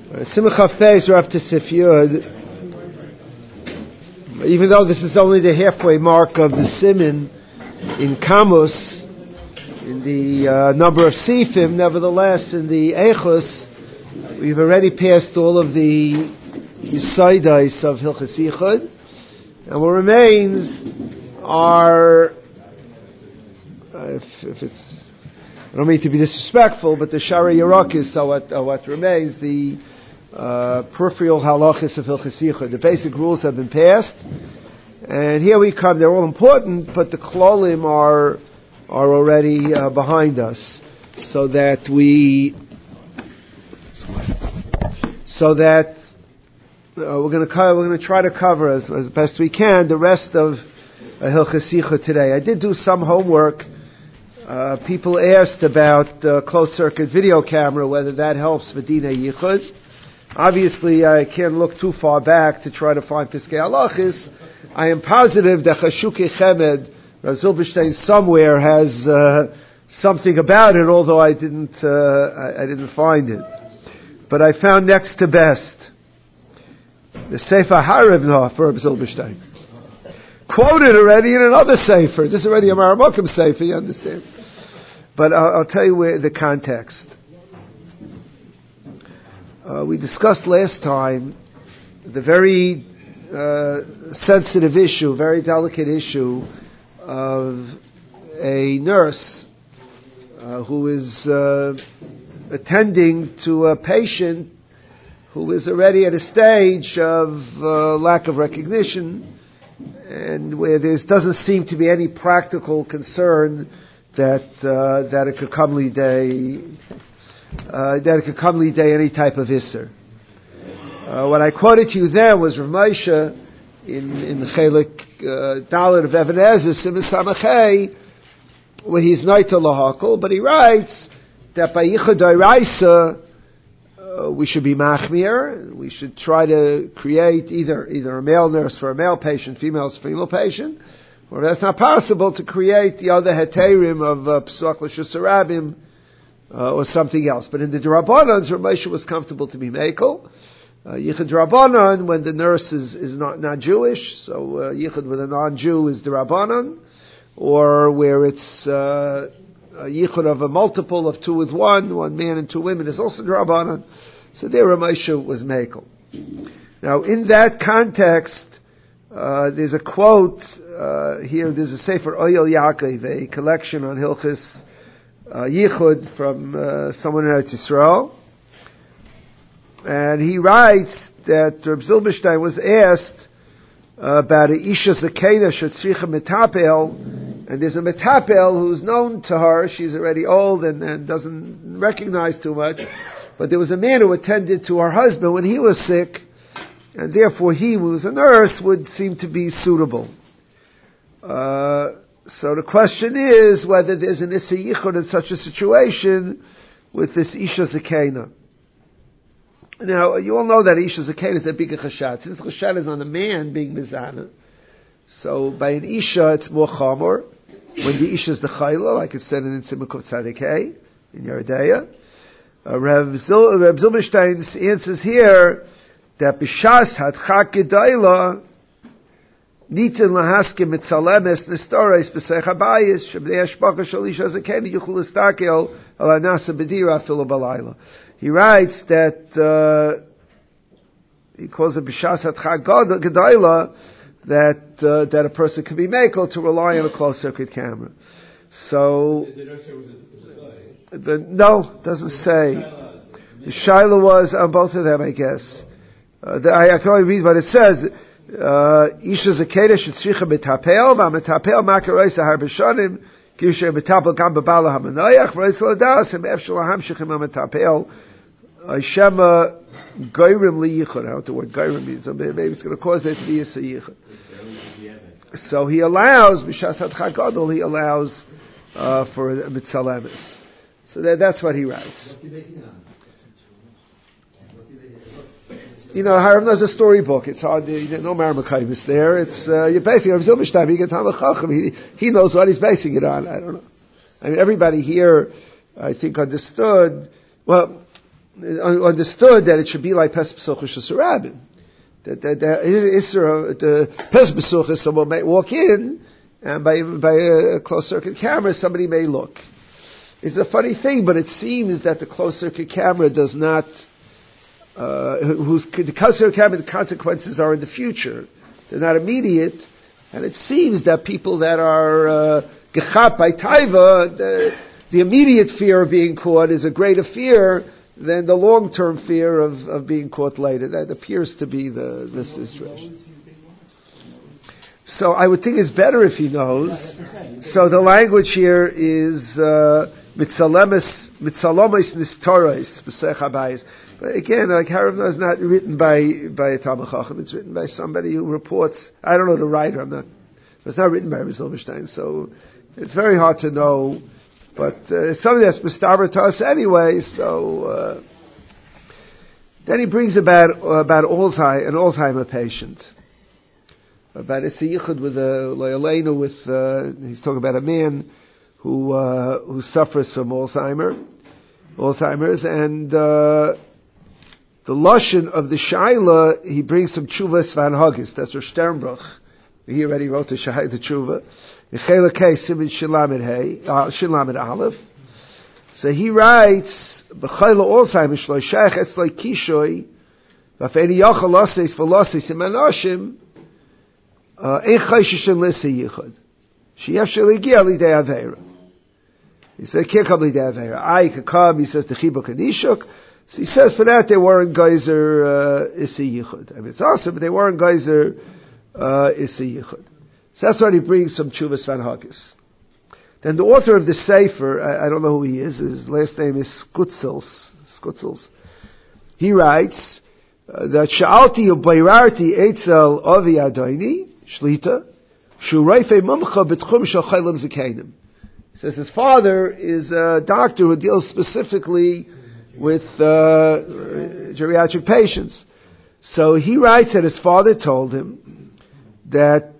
Simcha Fez, we're up to Sif Yud. Even though this is only the halfway mark of the Siman in Kamus, in the number of Sifim, nevertheless, in the Eichus, we've already passed all of the Yisaidais of Hilchas Yichud, and what remains are, if it's, I don't mean to be disrespectful, but the Shara Yerakis are what remains, the peripheral halachis of Hilchas Yichud. The basic rules have been passed, and here we come. They're all important, but the klolim are already behind us, so that we're going to try to cover as best we can the rest of Hilchas Yichud today. I did do some homework. People asked about closed circuit video camera, whether that helps for Dina Yichud. Obviously, I can't look too far back to try to find Piskei Halachis. I am positive that Chashuki Chemed, Rav Zilberstein, somewhere has something about it, although I didn't find it. But I found next to best the Sefer Harivna for Rav Zilberstein, quoted already in another Sefer. This is already a Maramakim Sefer, you understand? But I'll tell you where the context. We discussed last time the very sensitive issue, very delicate issue of a nurse who is attending to a patient who is already at a stage of lack of recognition, and where there doesn't seem to be any practical concern that it could come any type of isser. What I quoted to you there was Rav Moshe in the Chelik Dalet of Even Ezer Siman Samachei, where he's Naita Lahakol, but he writes that by Yichud Doraisa we should be machmir. We should try to create either a male nurse for a male patient, female for a female patient, or if that's not possible, to create the other heterim of Pesach L'Shus Harabim, or something else. But in the D'Rabbanan, Rav Moshe was comfortable to be Mekel. Yichud D'Rabbanan, when the nurse is not Jewish, so Yichud with a non-Jew is D'Rabbanan, or where it's a Yichud of a multiple of two with one man and two women is also D'Rabbanan. So there Rav Moshe was Mekel. Now in that context, there's a quote here, there's a Sefer Oyel Yaakov, a collection on Hilchas Yichud from someone in Eretz Yisrael, and he writes that Reb Zilberstein was asked about a Isha Zakena Shetzricha Metapel, and there's a Metapel who's known to her. She's already old and doesn't recognize too much, but there was a man who attended to her husband when he was sick, and therefore he, who was a nurse, would seem to be suitable. So the question is whether there's an Issa Yichud in such a situation with this Isha Zakena. Now, you all know that Isha Zakena is a bigger chashat. Since chashat is on a man being mizana, so by an Isha it's more chamor. When the Isha is the chayla, like it said in Simukot Tzadikei, in Yeridea. Rav Zilberstein answers here that B'shas Hadchak Gedayla Nitin lahaskim mitzalemes nistores b'seich habayis shebnei hashpacha shel isha zakeni yuchul listakel al hanasa b'dira afilu balayla. He writes that he calls it b'shas hatchag gedayla that a person can be makel to rely on a closed circuit camera. So no, doesn't say. The shaila was on both of them, I guess. I can only read what it says. Isha zakeda shetzricha metapel v'ametapel makaroisa harbishonim kisher metapel gam b'bala hamanayach v'reis l'das hem efshel hamshich im ametapel shema goyrim liyichud. I don't know what the word goyrim means. So maybe it's going to cause it to be a yichud. So he allows b'shas hadchak gadol. He allows for a mitzalemis. So that's what he writes. You know, Haram is a storybook. It's hard. No Maramakayim is there. It's you're basing on Zilberstein. You get Talmud Chacham. He knows what he's basing it on. I don't know. I mean, everybody here, I think, understood. Well, understood that it should be like Pesach B'Suchos Rabim. That the Pesach B'Suchos, someone may walk in, and by a closed circuit camera, somebody may look. It's a funny thing, but it seems that the closed circuit camera does not. The closed circuit camera, the consequences are in the future; they're not immediate. And it seems that people that are gechat by taiva, the immediate fear of being caught is a greater fear than the long-term fear of being caught later. That appears to be the situation. So I would think it's better if he knows. So the language here is mitzalomis nistoros b'sech habayis. But again, like Haravna is not written by a Talmid Chacham. It's written by somebody who reports. I don't know the writer. It's not written by Rabbi Silverstein. So it's very hard to know. But something that's mistaber to us anyway. So then he brings about an Alzheimer patient. About a yichud with he's talking about a man who suffers from Alzheimer's, and the lashon of the shaila, he brings some tshuva Svan Hagis. That's Rosh Sternbruch. He already wrote the tshuva. Shilamed Aleph. So he writes, "B'chayla Alzheimer's shlo shaykh etzloi kishoy, v'afeni yachal laseis v'laseis imanashim, ein chayshishin lisi yichud. Sheyef sheligia lidei aveira." He said, "Can't come lidei aveira. I could come." He says, "The chibuk and ishuk." So he says, for that they weren't geyser isi yichud. I mean, it's awesome, but they weren't geyser isi yichud. So that's why he brings some Tshuvas Van Hakis. Then the author of the Sefer, I don't know who he is, his last name is Skutzels. He writes that Sha'alti u'bayrarti etzel avi adayni, shlita, shu'reife mumcha b'tchum shel chaylim zikeinim. He says his father is a doctor who deals specifically with geriatric patients. So he writes that his father told him that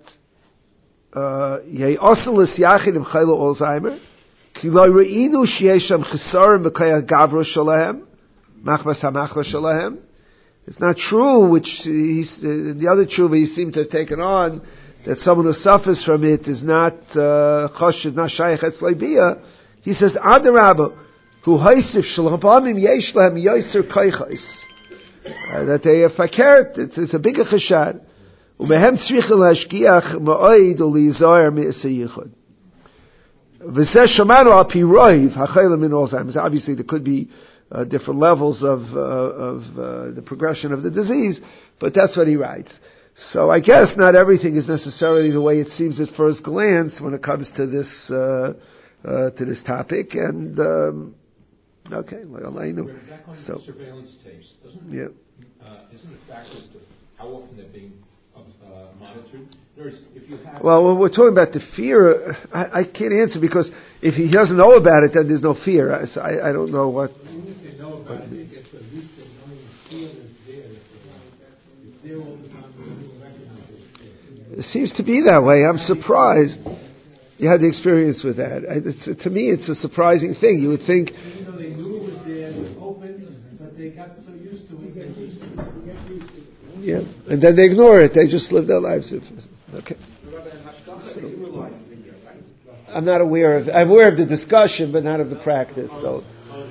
Ye'oselis yachid im chaylo Alzheimer ki lo re'inu she'esham chesarim b'kayach gavro shalahem machmas hamachla shalahem. It's not true, which the other tshuva he seemed to have taken on, that someone who suffers from it is not chosh, is not shaykh etzlei. He says adarabah who haisif shalabamim yesh lahem yoser kaychais, that they are fakert. It's a bigger chashad. Umehem tzrichel hashkiach ma'oid u'lizayer mi'aseh yichud. V'zeh shamanu al pi roiv ha'chayla min Alzheimer's. Obviously, there could be different levels of the progression of the disease, but that's what he writes. So I guess not everything is necessarily the way it seems at first glance when it comes to this topic. And okay, well, I know. Back on so surveillance tapes, isn't it factors to how often they're being monitored? If you have well, we're talking about the fear. I can't answer because if he doesn't know about it, then there's no fear. I don't know what. Even if they know about it, it's at least they know the fear is there. It's there all the time. They don't recognize it. It seems to be that way. I'm surprised. You had the experience with that. To me, it's a surprising thing. You would think. Even though they knew it was there, it was open, but they got so used to it. Yeah, and then they ignore it. They just live their lives. Okay. So, I'm not aware of. I'm aware of the discussion, but not of the practice. So,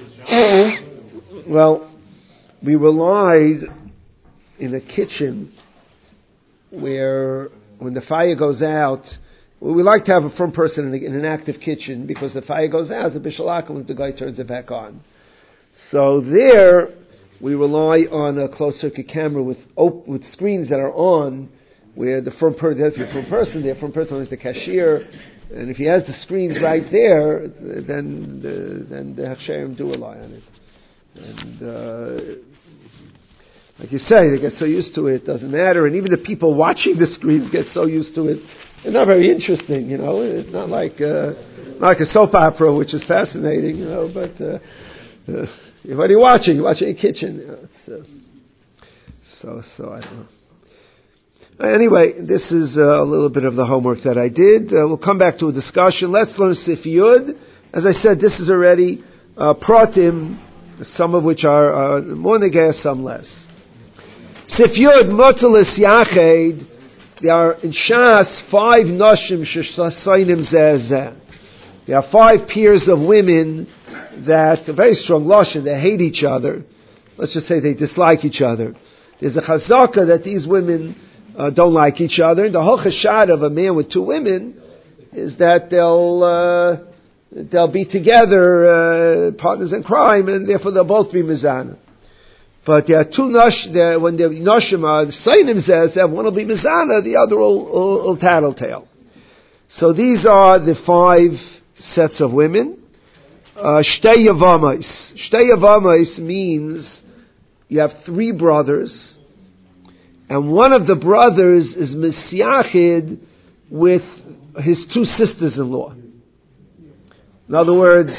well, we relied in a kitchen where, when the fire goes out, we like to have a firm person in an active kitchen because the fire goes out. The bishalakum if the guy turns it back on. So there, we rely on a closed circuit camera with screens that are on, where the firm person has the firm person. The firm person is the cashier, and if he has the screens right there, then the hachsherim do rely on it. And like you say, they get so used to it, doesn't matter. And even the people watching the screens get so used to it. It's not very interesting, you know. It's not like a soap opera, which is fascinating, you know. But what are you watching? You're watching a kitchen. You know, so I don't know. Anyway, this is a little bit of the homework that I did. We'll come back to a discussion. Let's learn Sif Yud. As I said, this is already pratim some of which are more negeh, some less. Sif Yud Motelis Yached, there are in Shas 5 Noshim Shesasainim Zeh. There are 5 peers of women that are very strong lashon. They hate each other. Let's just say they dislike each other. There's a chazaka that these women don't like each other. And the whole chashad of a man with 2 women is that they'll be together, partners in crime, and therefore they'll both be mizana. But there are 2 when the noshim are sainim zeh, one will be mizana, the other will tattletale. So these are the 5 sets of women. Shtei Yavamais. Shtei Yavamais means you have 3 brothers, and one of the brothers is misyachid with his 2 sisters-in-law. In other words,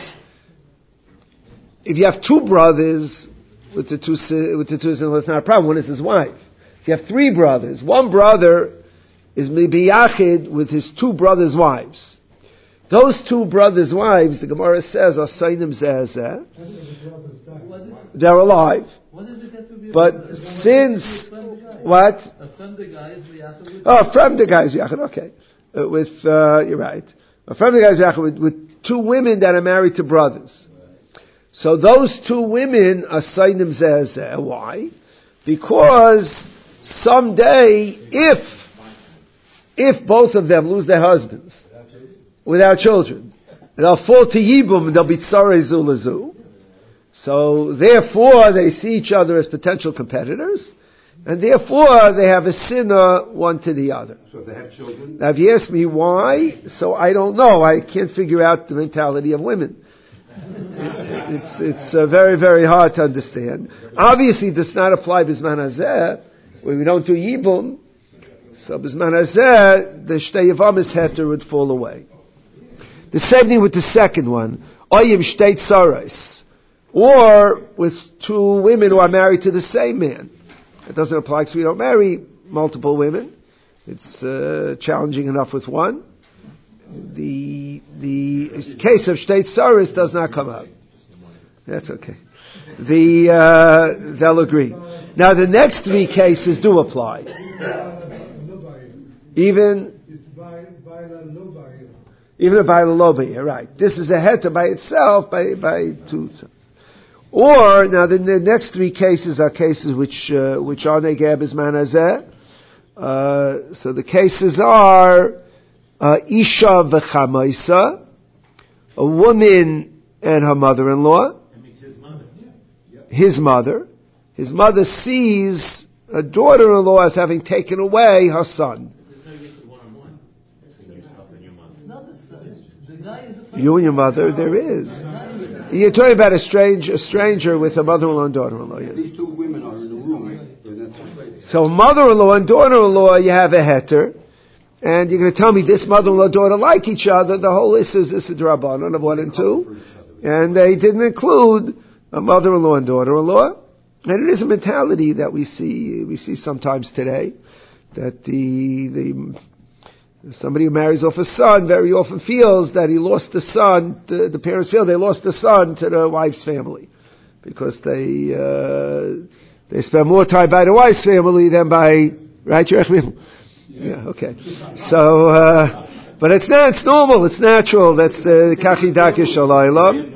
if you have 2 brothers with the 2 sisters-in-law, it's not a problem. One is his wife. If you have 3 brothers, one brother is miyachid with his 2 brothers' wives. Those 2 brothers' wives, the Gemara says, are sainim zeh. They're alive. But since what? From the guys yachid. Okay, you're right. From the guys yachid with 2 women that are married to brothers. So those 2 women are sainim zeh. Why? Because someday, if both of them lose their husbands without children, they'll fall to yibum and they'll be tzarei zu lezu. So therefore they see each other as potential competitors, and therefore they have a sinner one to the other. So they have children? Now if you ask me why, so I don't know. I can't figure out the mentality of women. It's very, very hard to understand. Obviously it does not apply b'zman hazeh, where we don't do yibum. So b'zman hazeh, the shtei yavamis heter would fall away. The same thing with the second one. Oyim shtei tzaros. Or with 2 women who are married to the same man. It doesn't apply because we don't marry multiple women. It's challenging enough with one. The case of shtei tzaros does not come up. That's okay. They'll agree. Now the next 3 cases do apply. Even a Baila Loba, right. This is a heta by itself, by 2. Or, now the next 3 cases are cases which are negeh b'zman hazeh. So the cases are, Isha v'chamaisa, a woman and her mother-in-law. His mother. His mother sees a daughter-in-law as having taken away her son. You and your mother, there is. You're talking about a stranger with a mother-in-law and daughter-in-law. Yes. These 2 women are in the room. So mother-in-law and daughter-in-law, you have a heter, and you're going to tell me this mother-in-law and daughter like each other. The whole list is drabanan of 1 and 2, and they didn't include a mother-in-law and daughter-in-law. And it is a mentality that we see sometimes today, that somebody who marries off a son very often feels that he lost the son. The parents feel they lost the son to the wife's family because they spend more time by the wife's family than by right. Yeah, okay. So, but it's not. It's normal. It's natural. That's the kachi dakish shalayla.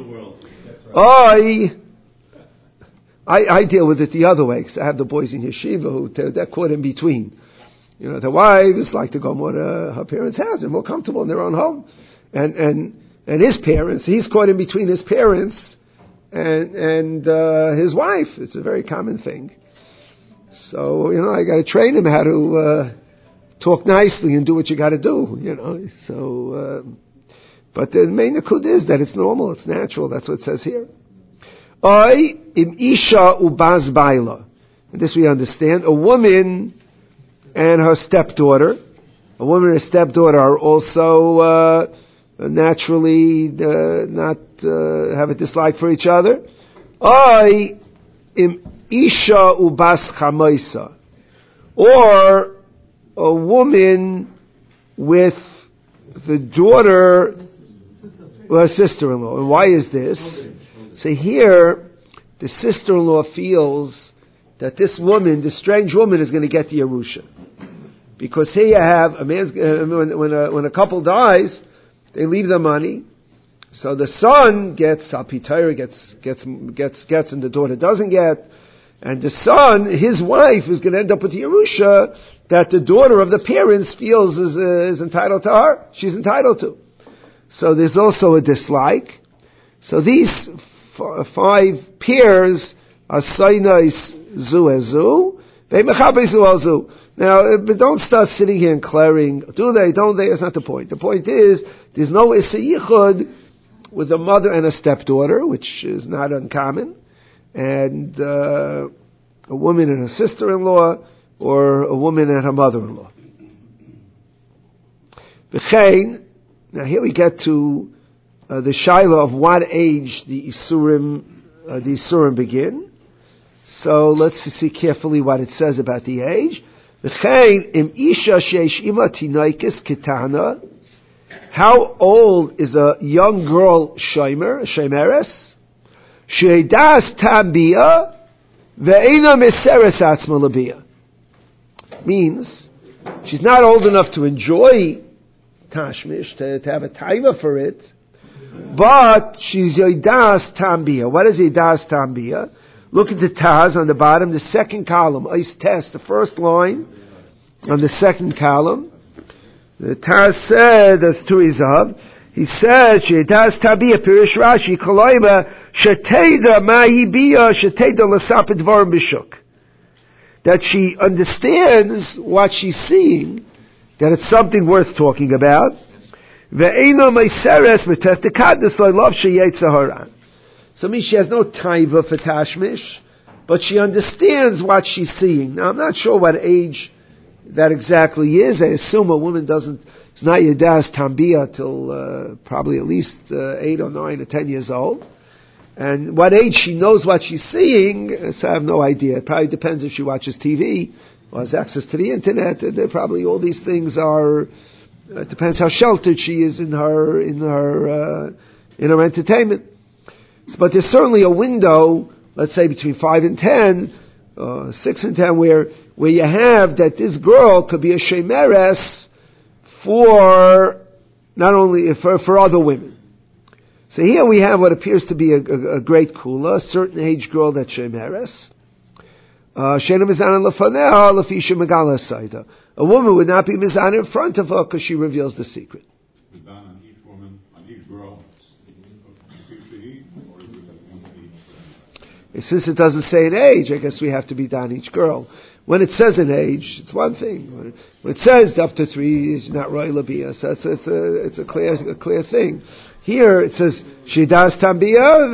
I deal with it the other way because I have the boys in yeshiva who they're caught in between. You know, the wives like to go more to her parents' house. They're more comfortable in their own home. And his parents, he's caught in between his parents and his wife. It's a very common thing. So, I got to train him how to talk nicely and do what you got to do, So, but the main akud is that it's normal, it's natural. That's what it says here. Oy im isha ubaz baila. And this we understand. A woman and her stepdaughter. A woman and her stepdaughter are also naturally not have a dislike for each other. Oy im isha ubas chamaisa. Or a woman with the daughter or sister-in-law. And why is this? So here, the sister-in-law feels that this woman, this strange woman, is going to get the Yerusha. Because here you have a man's, when a couple dies, they leave the money. So the son gets, Alpitayr gets, and the daughter doesn't get. And the son, his wife, is going to end up with the Yerusha that the daughter of the parents feels is entailed to her. She's entitled to. So there's also a dislike. So these 5 pairs are Sainais Zu Ezu, Ve'mechabe Zu Ezu. Now, but don't start sitting here and declaring, do they, don't they? That's not the point. The point is, there's no Issa Yichud with a mother and a stepdaughter, which is not uncommon, and a woman and her sister-in-law, or a woman and her mother-in-law. V'chein, now here we get to the shaila of what age the Isurim begin. So let's see carefully what it says about the age. V'chein im isha sheish ima tinaikis ketana. How old is a young girl shemeres? Sheidas tambia ve'ena meseres atzma labia. Means she's not old enough to enjoy tashmish, to have a taiva for it, but she's yoidas tambia. What is yoidas tambia? Look at the Taz on the bottom, the second column. Ice test, the first line on the second column. The Taz said, there's 2 Izav. He says, yoidas tambia, Pirish Rashi, Koloima, Sheteda ma'ibia, Sheteda lasapid dvarim b'shuk. That she understands what she's seeing, that it's something worth talking about. So it means she has no taiva for tashmish, but she understands what she's seeing. Now I'm not sure what age that exactly is. I assume a woman it's not Yadas Tambia till probably at least 8 or 9 or 10 years old. And what age she knows what she's seeing, so I have no idea. It probably depends if she watches TV or has access to the internet. Probably all these things are. It depends how sheltered she is in her entertainment. But there's certainly a window, let's say between 5 and 10, 6 and 10, where you have that this girl could be a shemeres for not only for other women. So here we have what appears to be a great kula, a certain age girl that's shemeres. A woman would not be mizana in front of her because she reveals the secret. On each woman, on each girl, since it doesn't say an age, I guess we have to be done each girl. When it says an age, it's one thing. When it says up to 3, it's not roy labia, so it's a clear thing. Here it says she does tambia,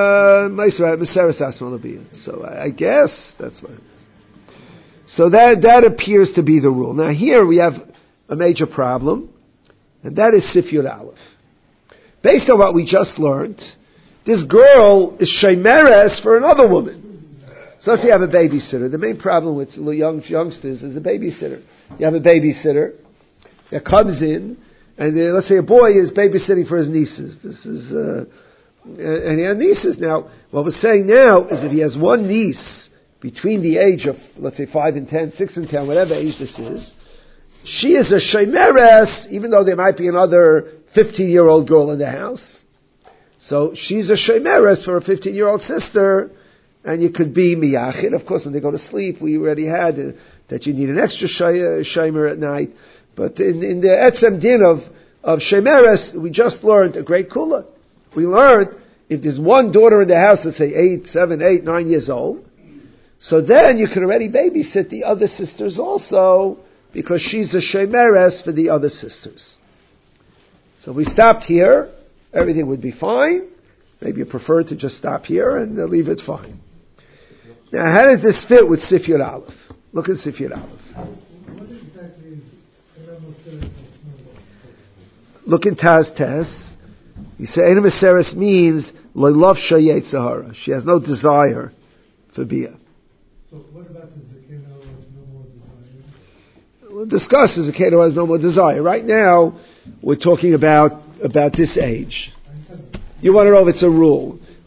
so I guess that's what it is. So that appears to be the rule. Now here we have a major problem, and that is Sifyud Aleph. Based on what we just learned, this girl is shemeres for another woman. So let's say you have a babysitter. The main problem with youngsters is a babysitter. You have a babysitter that comes in, and let's say a boy is babysitting for his nieces. And he has nieces. Now, what we're saying now is if he has one niece between the age of, let's say, 5 and 10, 6 and 10, whatever age this is, she is a shemeres, even though there might be another 15-year-old girl in the house. So she's a shemeres for a 15-year-old sister, and you could be miyachid. Of course, when they go to sleep, we already had that you need an extra shemer at night. But in the etzem din of shemeres, we just learned a great kula. We learned if there's one daughter in the house, let's say 7, 8, 9 years old, so then you can already babysit the other sisters also, because she's a shemeres for the other sisters. So we stopped here, everything would be fine. Maybe you prefer to just stop here and leave it fine. Now, how does this fit with Sifyud Aleph? Look at Sifyud Aleph. What exactly is Look in Taz Tes. You say Eina Meseres means Lo'lov Shayet Sahara. She has no desire for Bia. So what about the Zakena who has no more desire? We'll discuss the Zakena who has no more desire. Right now, we're talking about this age. You want to know if it's a rule.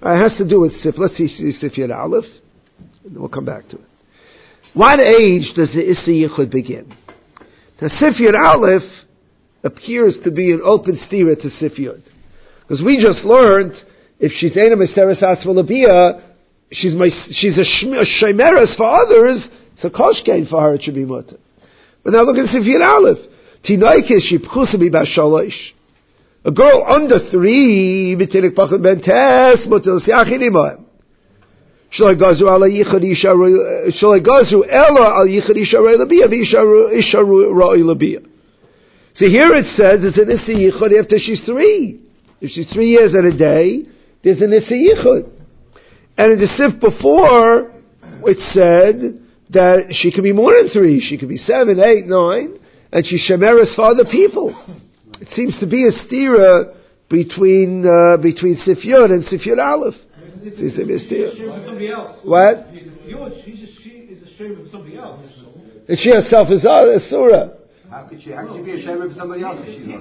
It has to do with Sif. Let's see Sif Yud Aleph, and then we'll come back to it. What age does the Issa Yichud begin? Now, Sif Yud Aleph appears to be an open stira to Sif Yud. Because we just learned, if she's Eina Meseres Asvalabiyah, she's a Shemeres for others, so Koshkein for her it should be mutter. But now look at Sif Yud Aleph. Tinaike she pchusa bi bashalosh. A girl under 3, b'tinik pachad ben tes, mutter l'siachin imahem. Shalai gazru ala yichad isharu, shalai gazru ela al yichad isharu labiyah, v'isharu ra'i labiyah. See, here it says it's an Issa Yichud after she's 3. If she's 3 years and a day, there's an Issa Yichud. And in the Sif before, it said that she could be more than 3. She could be 7, 8, 9, and she's shemeres for other people. It seems to be a stira between Sif Yud and Sif Yud Aleph. It seems to be a stira. What? She is ashamed of somebody else. And she herself is a surah. How could she be ashamed of somebody else if she's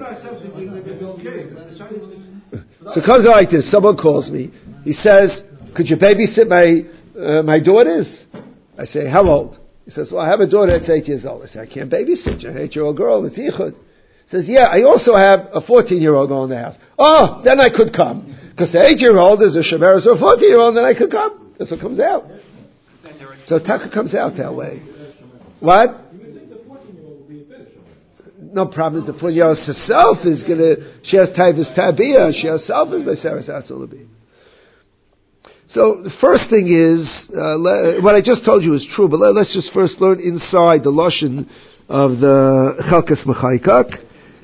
So it comes out like this. Someone calls me. He says, could you babysit my daughters? I say, how old? He says, well, I have a daughter that's 8 years old. I say, I can't babysit you. An 8-year-old girl. It's Yichud. He says, yeah, I also have a 14-year-old girl in the house. Oh, then I could come. Because the 8-year-old is a shemeres, so a 14-year-old, then I could come. That's what comes out. So Taka comes out that way. What? No problem is the 4-year-old herself is she has Taivas Tabiyah, she herself is Beseres Asulabi. So the first thing is, what I just told you is true, but let's just first learn inside the Lashon of the Chelkas Mechaikak.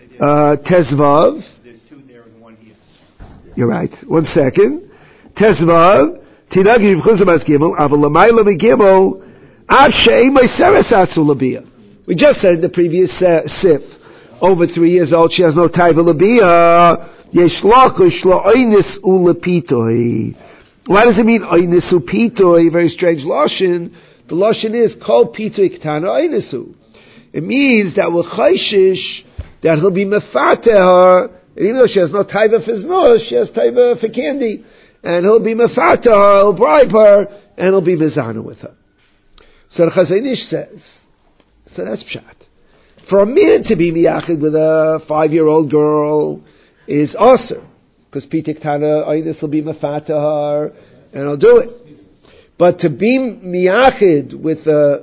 Tezvav. There's 2 there and 1 here. You're right. 1 second. Tezvav. Tinagi Yivchuzam As Gimel. Aval Lamayla Megimel. Ad She'ei Beseres Asulabi. We just said in the previous Sif, over 3 years old, she has no taiva labiyah. Yeshlachish lo oinis ulepitoi. What does it mean, oinis upitoi? Very strange lashon. The lashon is kol pitoi ktana oinisu. It means that with chayshish, that he'll be mefateh her, and even though she has no taiva for znos, she has taiva for candy, and he'll be mefateh her, he'll bribe her, and he'll be mezana with her. So the Chazon Ish says, so that's pshat. For a man to be miyachid with a 5-year-old girl is aser, because pitik tana oinus will be mafata and I'll do it. But to be miyachid with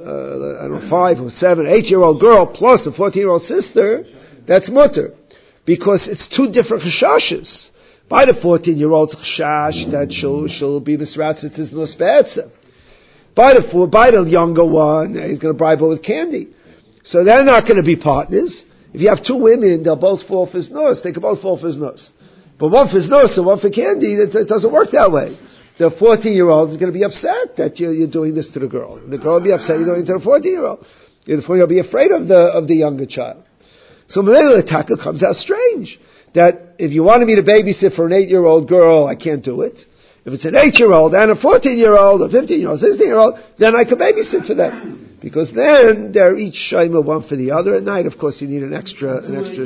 I don't know, 5 or 7, 8-year-old girl plus a 14-year-old sister, that's mutter, because it's 2 different chashashes. By the 14-year-old's chash that she'll be misratzit is no spatza. By the younger one, he's going to bribe her with candy. So they're not going to be partners. If you have 2 women, they'll both fall for his nose. They can both fall for his nose. But one for his nose and one for candy, it doesn't work that way. The 14-year-old is going to be upset that you're doing this to the girl. And the girl will be upset you're doing it to the 14-year-old. The 14-year-old will be afraid of the younger child. So the taka comes out strange. That if you wanted me to babysit for an 8-year-old girl, I can't do it. If it's an 8-year-old and a 14-year-old, a 15-year-old, 16-year-old, then I can babysit for them. Because then they're each shaymer one for the other. At night, of course, you need an extra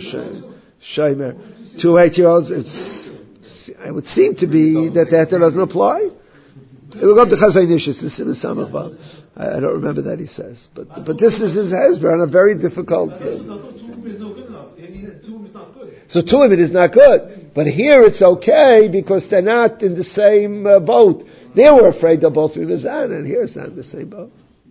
shaymer. 2 8-year-olds, it would seem to be that doesn't apply. Look up the Chazon Ish, it's in the Samach. I don't remember that he says. But this is his hezbollah on a very difficult So 2 women is not good. But here it's okay because they're not in the same boat. They were afraid they'll both be Mizan, and here it's not in the same boat.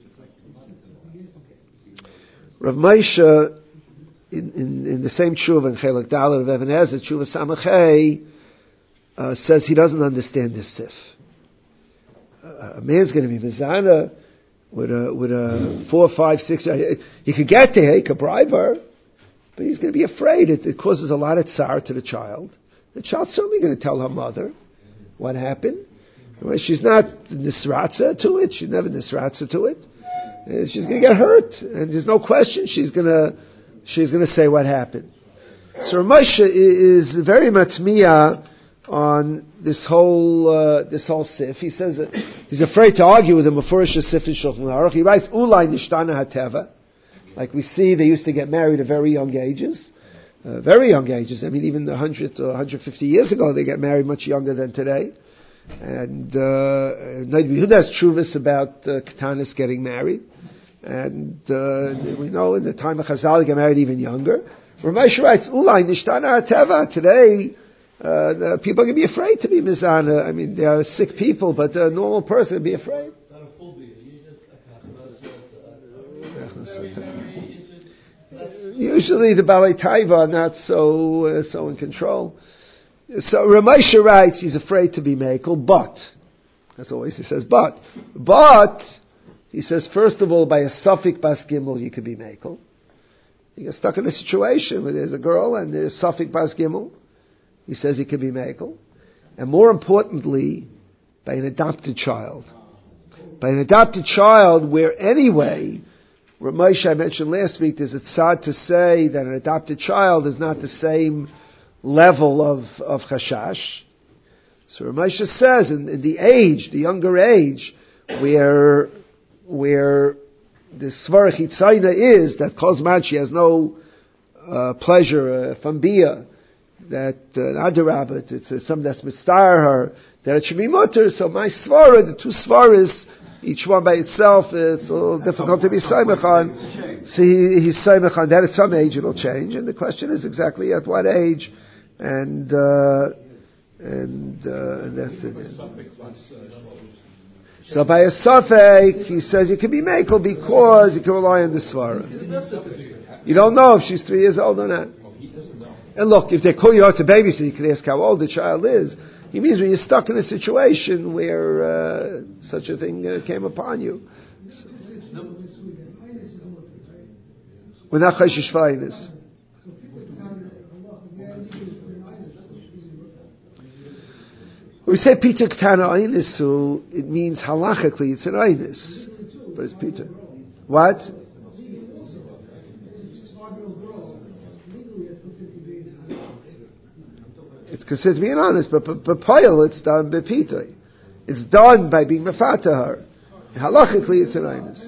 Rav Moshe, in the same tshuva in Chelak Dalet of Even HaEzer, tshuva Samachei, says he doesn't understand this sif. A man's going to be mizana with a 4, 5, 6. He could get there, he could bribe her, but he's going to be afraid. It causes a lot of tsar to the child. The child's certainly going to tell her mother what happened. Well, she's not nisratza to it. She's never nisratza to it. She's going to get hurt, and there's no question she's going to say what happened. So Moshe is very matmiya on this whole sif. He says that he's afraid to argue with him before Sif in Shulchan Aruch. He writes Ulai Nishtana Hateva. Like we see, they used to get married at very young ages. I mean, even 100 or 150 years ago, they get married much younger than today. And Yehuda has truvas about Katanis getting married. And we know in the time of Chazal, they get married even younger. Ramesh writes, Ulai nishtana teva. Today, people can be afraid to be mizana. I mean, they are sick people, but a normal person can be afraid. Usually the Balei Taiva are not so in control. So Ramesha writes he's afraid to be Mekel, but that's always he says, but he says first of all by a Suffolk Bas Gimel you could be Mekel. You get stuck in a situation where there's a girl and there's Suffolk Bas Gimel. He says he could be Mekel, and more importantly, by an adopted child. By an adopted child, where anyway. Ramesh, I mentioned last week, there's a tzad to say that an adopted child is not the same level of chashash. So Ramesh says, in the age, the younger age, where the svara chitzaina is that kozman she has no pleasure from bia, that adarabit, it's something that's mistar her, that it should be mutter. So my svara, the two svaras, each one by itself, it's a little difficult to be saimach on. So he's saimach on that at some age it'll change, and the question is exactly at what age, and that's it. So by a suffix, he says you can be mekel because you can rely on the svara. You don't know if she's 3 years old or not. And look, if they call you out to babysit, you can ask how old the child is. He means when you're stuck in a situation where such a thing came upon you. We're not chayshish v'aynis. When we say Peter Ketana Aynisu, it means halachically it's an Aynis. But it's Peter. What? It's considered to be an honest, but Payal it's done by Peter. It's done by being mafata her. Halachically it's an Aynis.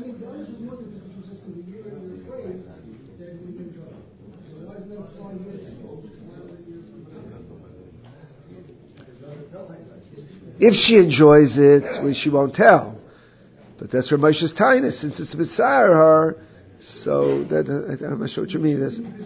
If she enjoys it, she won't tell. But that's Ramesh's tinus, since it's mitzvah her. So that I'm not sure what you mean.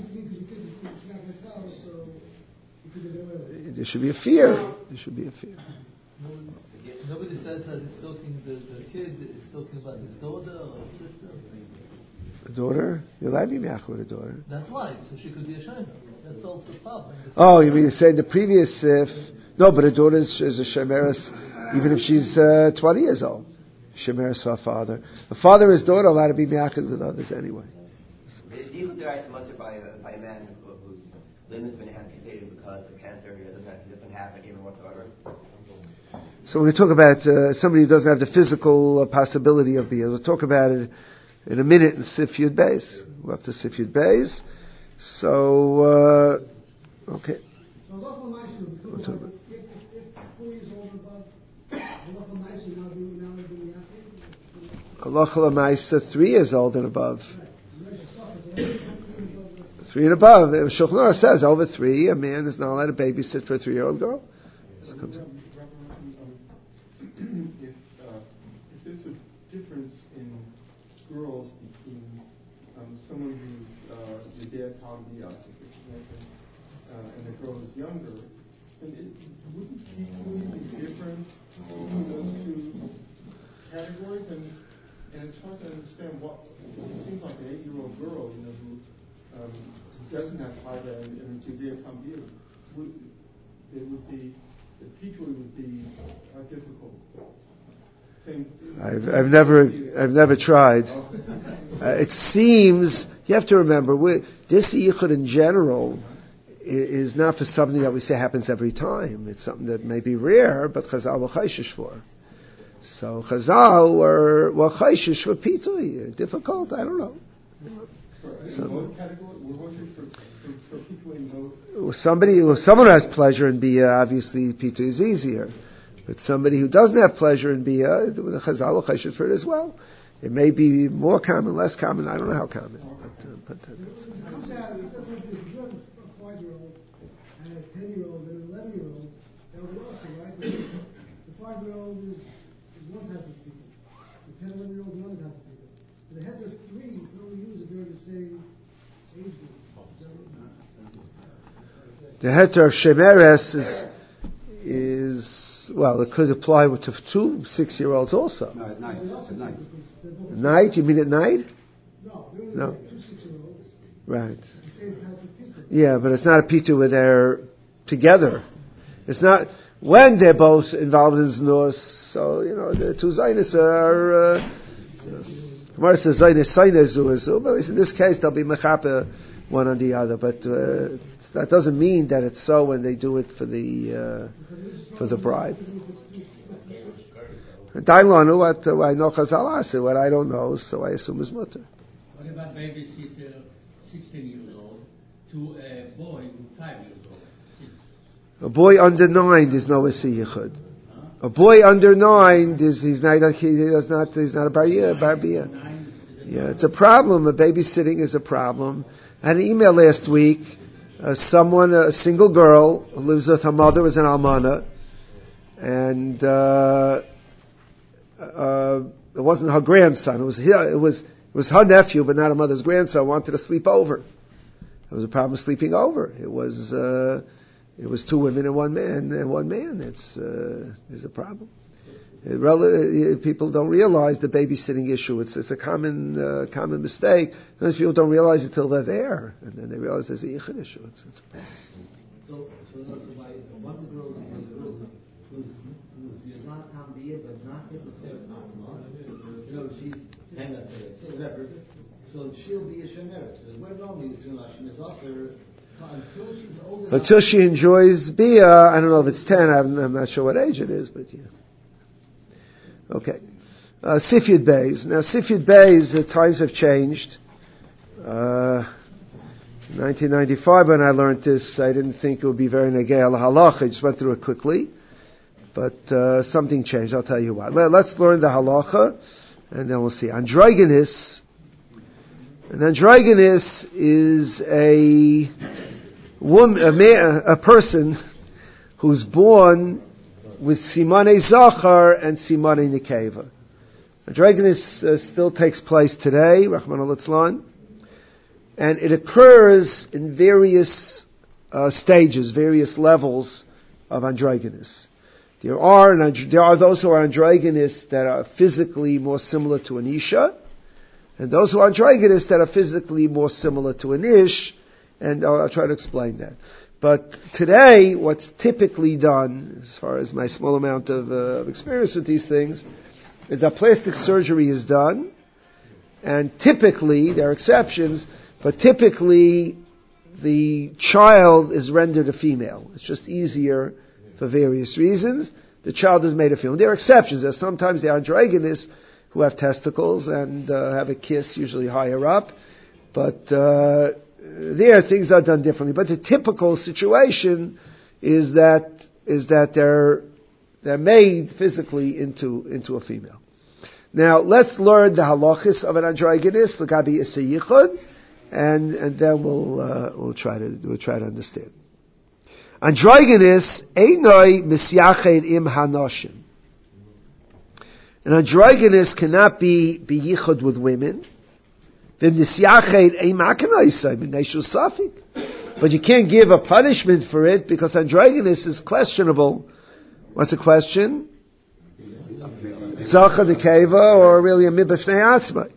There should be a fear. There should be a fear. Nobody says that it's talking the kid is talking about his daughter or sister. A daughter? You're allowed to be me'ach with a daughter. That's right. So she could be a shayna. That's also the problem. Oh, you mean to say the previous no, but a daughter is a shemeres, even if she's 20 years old. Shemeres for her father. The father and his daughter are allowed to be me'achid with others anyway. Is he derived much by a man whose limb has been amputated because of cancer? He doesn't have it even whatsoever. So we're going to talk about somebody who doesn't have the physical possibility of being. We'll talk about it in a minute in Sif Yud Beis. We're up to Sif Yud Beis. So, okay. We'll talk about Halacha l'maisa 3 years old and above. 3 and above. Shulchan Aruch says over 3, a man is not allowed to babysit for a 3-year-old girl. If there's a difference in girls between someone who's the dad probably and the girl is younger, then wouldn't equally be different between those two categories? And it's hard to understand what it seems like an 8-year-old girl, who doesn't have Haida and Judea Kambir, it would be the people would be difficult. I've never tried. It seems you have to remember this yichud in general is not for something that we say happens every time. It's something that may be rare, but Chazal were chayshish for. So Chazal were chayshish for pitui. Difficult? I don't know. Someone who has pleasure in bia, obviously pitui is easier. But somebody who doesn't have pleasure in bia, the Chazal will chayshish for it as well. It may be more common, less common. I don't know how common. But a 5-year-old and a 10-year-old and an 11-year-old, that would also, right? The 5 11-year-old is one type of people. The 10, 11-year-old is another type of people. So the heter 3 you can only use if they're the same age group. The heter of Shemeres is well, it could apply to 2 6-year-olds also. No, at night. At night. At night? You mean at night? No. 2 6-year-olds. Right. The same type of people. Yeah, but it's not a pitu where they're together. It's not when they're both involved in znus. So the 2 zaynis are. Gemara says zaynis zaynis. But in this case, they'll be mechaper one on the other. But that doesn't mean that it's so when they do it for the bride. Dailanu, what I know Chazal asked, what I don't know, so I assume is mutter. What about babysitter 16 years old to a boy who's 5 years old? A boy under 9 there's no Isi Yichud. A boy under 9 he's not a barbiyah. Yeah, it's a problem. A babysitting is a problem. I had an email last week. A single girl who lives with her mother, is an almana, and it wasn't her grandson. It was her nephew, but not her mother's grandson. Wanted to sleep over. There was a problem sleeping over. It was 2 women and 1 man. There's a problem. People don't realize the babysitting issue. It's a common mistake. Sometimes people don't realize it till they're there, and then they realize there's a yichud issue. It's a problem. So by one of the girls who's not tambiyah, but not she's whatever. So she'll be a shemeret. So we're normally between Hashem is also until she's old enough. Until she enjoys bia, I don't know if it's 10. I'm not sure what age it is, but yeah. Okay. Sifyud Beis. Now, Sifyud Beis, the times have changed. 1995, when I learned this, I didn't think it would be very negay al halacha. I just went through it quickly. But something changed. I'll tell you why. Let's learn the halacha, and then we'll see. Androgynous. An androgynous is a person who's born with Simane Zachar and Simane Nekeva. Androgynous still takes place today, Rahman al-Itzlan, and it occurs in various stages, various levels of androgynous. There are those who are androgynous that are physically more similar to an Isha, and those who are androgynous that are physically more similar to an Ish, and I'll try to explain that. But today, what's typically done, as far as my small amount of experience with these things, is that plastic surgery is done, and typically, there are exceptions, but typically the child is rendered a female. It's just easier for various reasons. The child is made a female. There are exceptions. There's sometimes the androgynous who have testicles and have a kiss, usually higher up, but there things are done differently. But the typical situation is that they're made physically into a female. Now let's learn the halachis of an androgynous, l'gabi issa yichud, and then we'll try to understand. Androgynous einoi misyached im hanoshim. An androgynous cannot be yichud with women. But you can't give a punishment for it because androgynous is questionable. What's the question? Zacha Nekeva or really a mibafnei atzmai.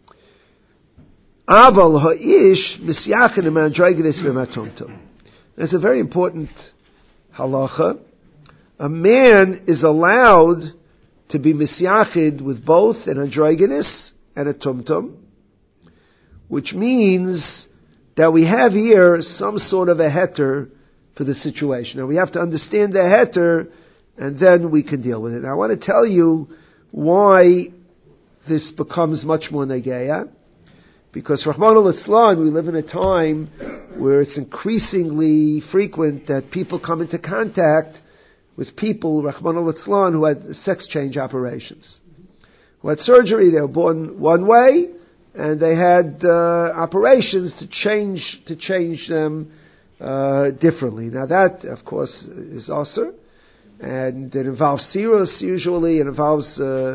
Aval ha'ish misyachin im androgynous v'matomtom. That's a very important halacha. A man is allowed to be misyachid with both an androgynous and a tumtum, which means that we have here some sort of a heter for the situation. Now we have to understand the heter, and then we can deal with it. Now I want to tell you why this becomes much more negeya, because Rahman al-Itzlan, we live in a time where it's increasingly frequent that people come into contact with people, Rahman al-Itzlan, who had sex change operations, who had surgery. They were born one way, and they had operations to change them differently. Now that, of course, is asur, and it involves sirus usually. It involves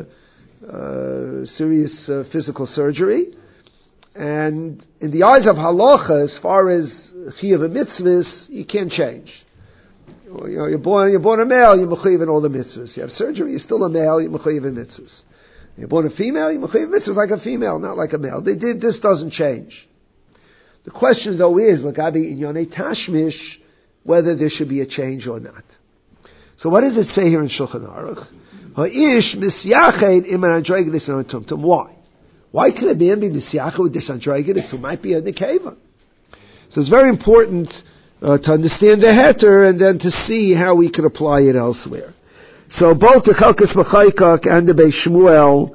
serious physical surgery. And in the eyes of halacha, as far as chiyuv and mitzvahs, you can't change. You're born a male, you're mechuyev in all the mitzvahs. You have surgery, you're still a male, you're mechuyev in mitzvahs. You're born a female, you're mechuyev in mitzvahs like a female, not like a male. This doesn't change. The question though is, Lagabi Inyonei Tashmish, whether there should be a change or not. So what does it say here in Shulchan Aruch? Ha'ish misyached iman androgenis and tumtum. Why? Why could a man be misyached with this androgenis who might be a nekeva? So it's very important to understand the heter and then to see how we could apply it elsewhere. So both the Chalkas Machaikak and the Beis Shmuel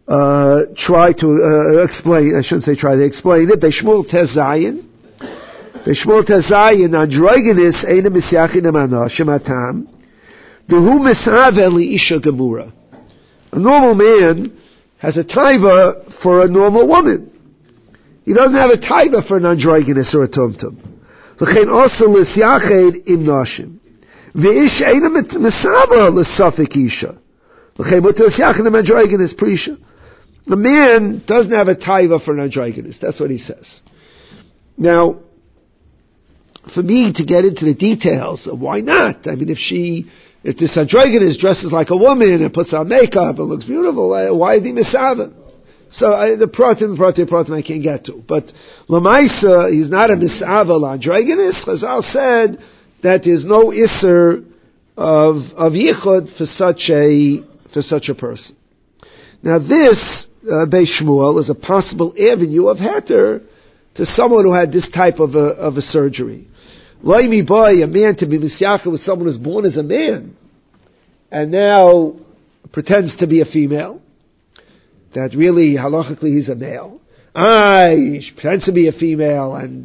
try to explain. I shouldn't say try. They explain it. Beis Shmuel Tezayin. Beis Shmuel Tezayin androgenis eina misyached imana shematam. Dehu misave li isha gemura. A normal man has a taiva for a normal woman. He doesn't have a taiva for an androgynous or a tumtum. L'chein also l'syached im nashim. V'ish eina misava l'safik isha. L'chein mutar l'syached im androgynous prisha. The man doesn't have a taiva for an androgynous. That's what he says. Now, for me to get into the details of why not, I mean, if this androgynous dresses like a woman and puts on makeup and looks beautiful, why is he misava? So the pratim I can't get to. But Lamaisa, he's not a misava androgynous. Chazal said that there's no isser of yichud for such a person. Now this Beis Shmuel is a possible avenue of heter to someone who had this type of a surgery. Loimi boy, a man to be misyacha with someone who's born as a man, and now pretends to be a female, that really halachically he's a male. He pretends to be a female, and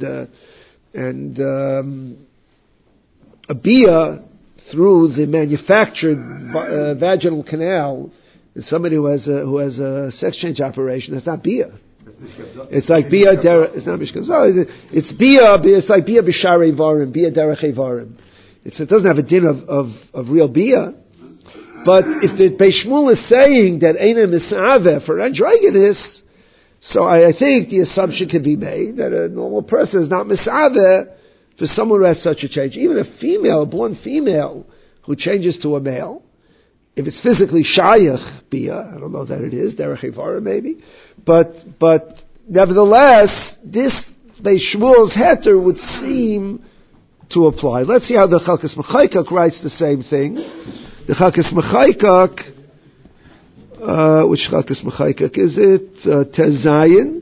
a bia through the manufactured vaginal canal is somebody who has a sex change operation. That's not bia. It's like bia it's not mishkav. It's bia. It's like bia b'sharei varim, bia derech varim. It doesn't have a din of real bia. But if the Beis Shmuel is saying that eina misaveh for androgynous, so I think the assumption can be made that a normal person is not misaveh for someone who has such a change. Even a born female who changes to a male, if it's physically shayach bia, I don't know that it is, derech varim maybe, but nevertheless, this Beis Shmuel's heter would seem to apply. Let's see how the Chalkas Machaikak writes the same thing. The Chalkas Machaikak, which Chalkas Machaikak is it? Tezayin.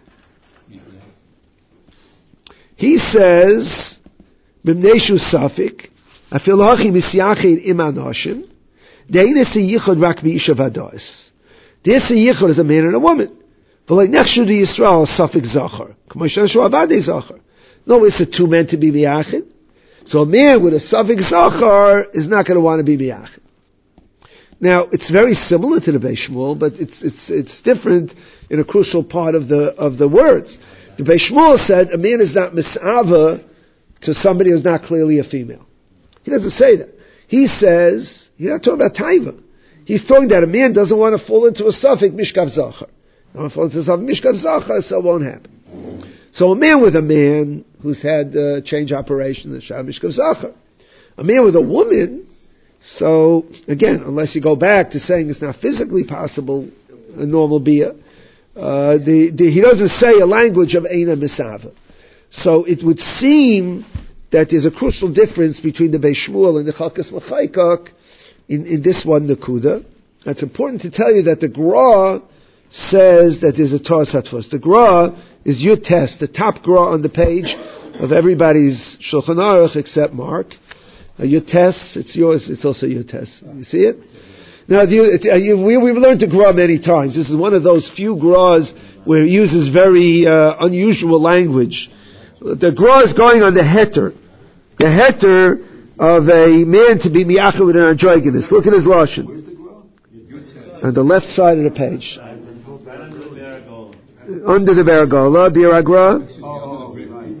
He says, B'mneshu Safik, Afilachi misyached im anoshim, de'eines yichud rak b'isha v'ados. This yichud is a man and a woman. V'lei nechshu di Yisrael Safik zachar. K'mo shashu avadei zachar. No, it's a two men to be miyachid. So a man with a Safik zachar is not going to want to be miyachid. Now, it's very similar to the Beis Shmuel, but it's different in a crucial part of the words. The Beis Shmuel said a man is not misava to somebody who's not clearly a female. He doesn't say that. He says, he's not talking about taiva. He's talking that a man doesn't want to fall into a Safik mishkav zachar. Don't want to fall into a Safik mishkav zachar, so it won't happen. So a man with a man who's had a change operation, the Shah Mishkav Zachar. A man with a woman, so again, unless you go back to saying it's not physically possible, a normal bia, he doesn't say a language of Eina Misava. So it would seem that there's a crucial difference between the Beis Shmuel and the Chalkas Machaikak in this one Nakuda. It's important to tell you that the Gra says that there's a Torah Satvos. The Gra is your test, the top Gra on the page of everybody's Shulchan Aruch except Mark. Your test, it's yours, it's also your test. You see it? Now, we've learned the Gra many times. This is one of those few Gras where it uses very unusual language. The Gra is going on the heter. The heter of a man to be miyachid with an androgynous. Look at his lashon. On the left side of the page. Under the Beragola, Biragra.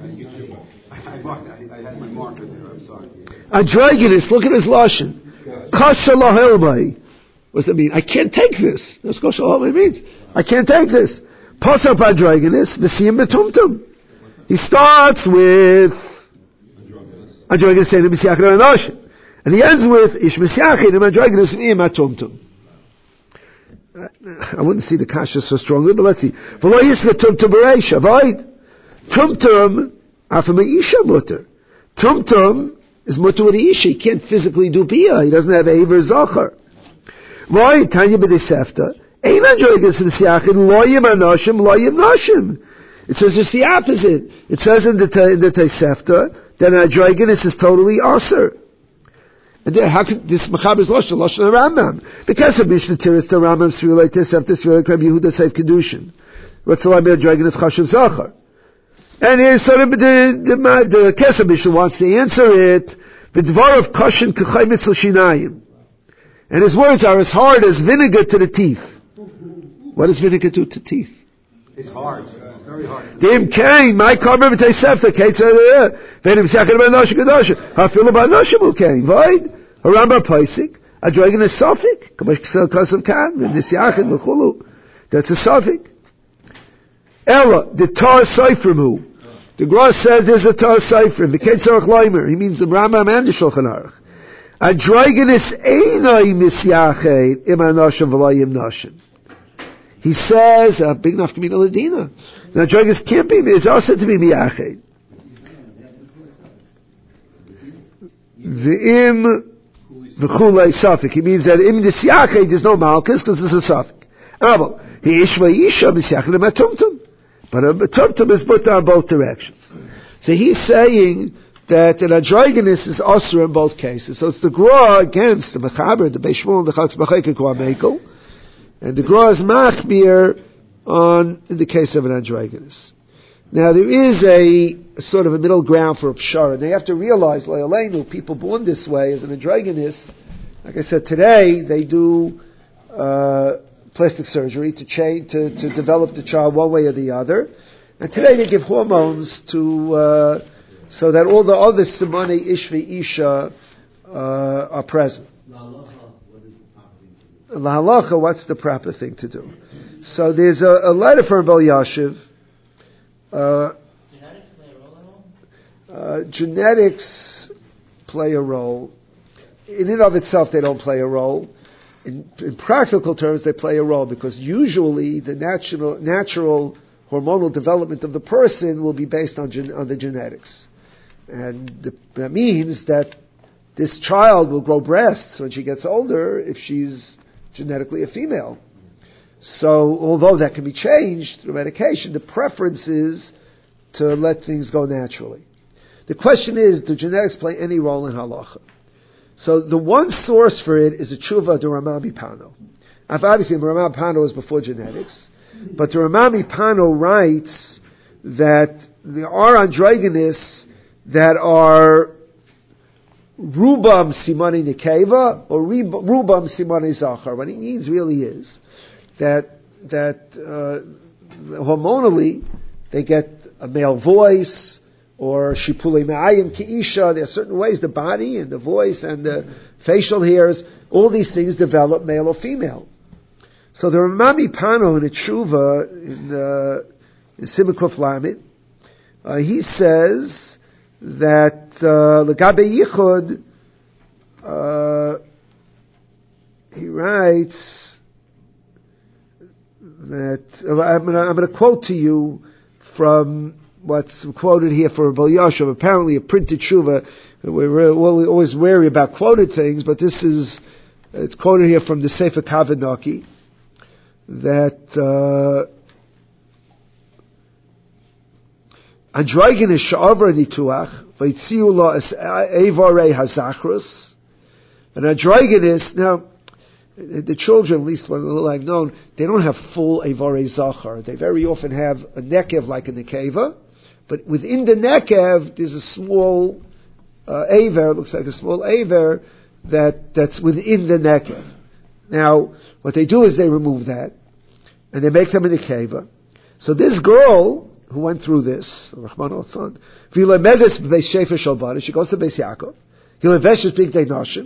Androgynous, look at his lashon. kasha lahelmai. What does that mean? I can't take this. That's kasha lahelmai means. I can't take this. Pasap androgynous, v'siyim betumtum. He starts with androgynous saying Misyachin Anoshim. And he ends with Ish Misyachin and androgynous v'im atumtum. I wouldn't see the kasha so strongly, but let's see. V'lo yisra tumtum b'reisha, avoid. Tumtum, afam isha mutter. Tumtum is mutter with the isha. He can't physically do biyah. He doesn't have Eiver Zachar. Why? Tanya b'desefta. Ein androgynous Misyachin, loyim anoshim, loyim noshim. It says just the opposite. It says in the Tosefta that androgynous is totally aser. And then, how could this Mechaber's Lashon Rambam? Because of Mishnah Tiris to Rambam Svilei Tosefta Svilei Kreb Yehuda Seif Kedushin. What's the line about androgynous Chashuv Zachar? And here's sort of the Kesef Mishnah wants to answer it. V'dvar of Koshin K'chay Mitzl Shinayim. And his words are as hard as vinegar to the teeth. What does vinegar do to teeth? It's hard. Very hard. Dim Kain, my cover of Tosefta, Kate said, Venim Sachin Banoshim Kedosha, Hafilu Banoshim Kain, Void, Haramba Paisik, androgynous Sophic, Kamashkasel Kasav Kan, Nisyachin, V'chulu. That's a Sophic. Ella, the Tar Seifrimu. The Gross says there's a Tar Seifrim, the Kate Sarach Leimer, he means the Rambam and the Shulchan Aruch. Androgynous Einai Misyachin, Imanoshim V'layim Noshim. He says, big enough to be Ladina. Now, androgynous can't be, is also to be miyached. V'im v'chulei safik. He means that im nisyached there's no malchus because it's a safik. Abo, he ishva isha misyached matumtum. But a tumtum is put down both directions. So he's saying that an androgynous is osur in both cases. So it's the Gra against the Mechaber, the Beis Shmuel, the Chatz B'chayke Kwa Mekel. And the Gra is machmir in the case of an androgynous. Now there is a sort of a middle ground for a pshara. They have to realize, Loyalenu, people born this way as an androgynous, like I said today, they do plastic surgery to develop the child one way or the other. And today they give hormones to so that all the other simone ishvi isha are present. La halacha, what's the proper thing to do? So there's a letter from Bel Yashiv. Genetics play a role at all? Genetics play a role. In and of itself, they don't play a role. In practical terms, they play a role because usually the natural hormonal development of the person will be based on the genetics. And that means that this child will grow breasts when she gets older if she's genetically a female. So, although that can be changed through medication, the preference is to let things go naturally. The question is, do genetics play any role in halacha? So, the one source for it is a tshuva de Ramami Pano. Obviously, the Ramami Pano was before genetics, but the Ramami Pano writes that there are androgynous that are Rubam Simani Nekeva or Rubam Simani Zachar. What he means really is that hormonally they get a male voice or Shipulei Ma'ayim Ki'isha. There are certain ways the body and the voice and the facial hairs, all these things develop male or female. So the Ramami Pano in a tshuva in Simukuf Lamed, he says that L'gabe Yichud, he writes that I'm going to quote to you from what's quoted here for Bel Yashiv. Apparently, a printed tshuva. We're always wary about quoted things, but it's quoted here from the Sefer Kavanaki that. Androgynous sha'avra nituach v'itziu lo evarei hazachrus. An androgynous, now, the children, at least what little I've known, they don't have full evarei zachar. They very often have a nekev like a nekeva, but within the nekev there's a small aver, it looks like a small aver that's within the nekev. Now, what they do is they remove that, and they make them a nekeva. So this girl who went through this, Rahman al-San, she goes to Beis Yaakov,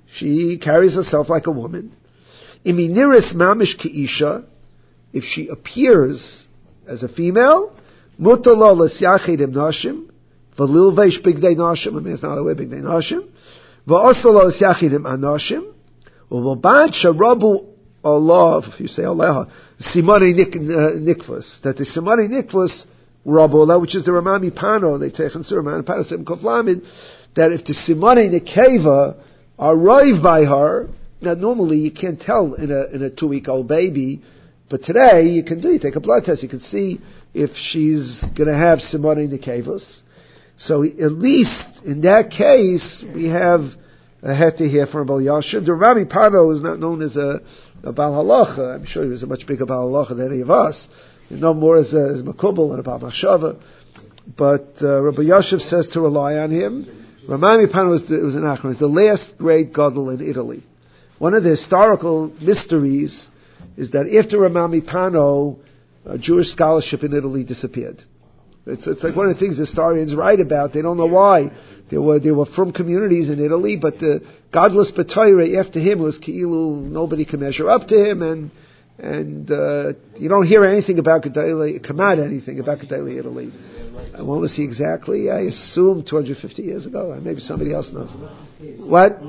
She carries herself like a woman. Iminiris mamish keisha, if she appears as a female, mutalo l'syachid im nashim, v'lilveish bigdei nashim, I mean it's not a way bigdei nashim, v'osalo l'syachid im anashim, v'v'bad sharabu Allah, if you say Allah, simani nikvus, that the simani nikvus rabu Allah, which is the Ramami Pano, they take in Surah Ramami Pano, Sim Koflamid, that if the simani nikeva are arrived by her. Now, normally you can't tell in a 2-week-old baby, but today you can do. You take a blood test, you can see if she's going to have simoni nekevos. So at least in that case, we have a heter here from Baal Yashim. The Rami Pardo is not known as a Baal Halacha. I'm sure he was a much bigger Baal Halacha than any of us. No more as Makubal and a Baal Machshava. But Rabbi Yashiv says to rely on him. Rami Pardo was an Achron. He's the last great gadol in Italy. One of the historical mysteries is that after Ramami Pano, Jewish scholarship in Italy disappeared. It's like one of the things historians write about. They don't know why. There were from communities in Italy, but the godless B'Torah after him was Ki'ilu, nobody can measure up to him, and you don't hear anything about Gedolei, come out anything about Gedolei Italy. And when was he exactly? I assume 250 years ago. Maybe somebody else knows. What?